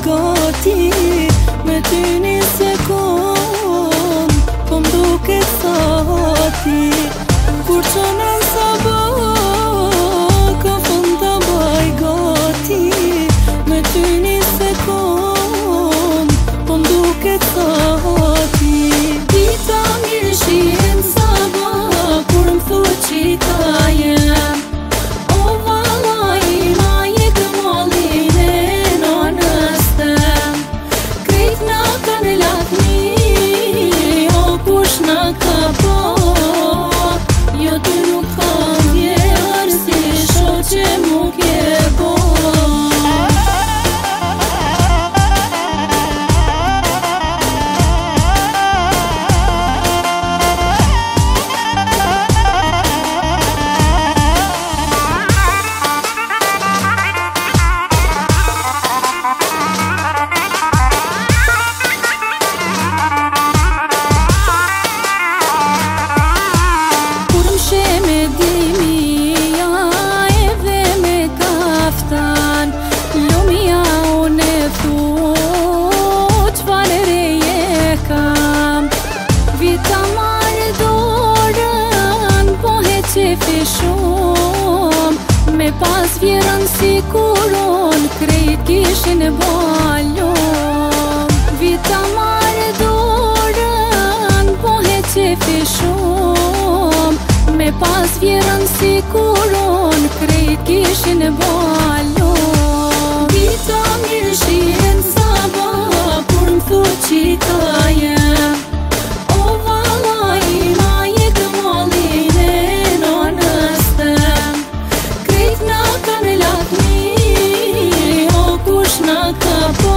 gati me ty një sekund, po m'duket sati kur qënen sabah ka fund ta baj gati me ty një sekund, po m'duket sati. Dita mirë shien sabah kur m'thu qita jem, o vallaj ma jek mallin e nonës tem. Krejt na kanë latni, o kush na ka po, jo ty nuk kam vjerë si shoqe mu ke bo. Me pas vjerën si kuron, krejt kishin e balon. Vita marrë dorën, po he qefi shum. Me pas vjerën si kuron, krejt kishin e balon. Vita mirë shien sabah kur m'thu qita jem, o vallaj ma jek mallin e nonës tem. Krejt na kanë latni, o kush na ka po,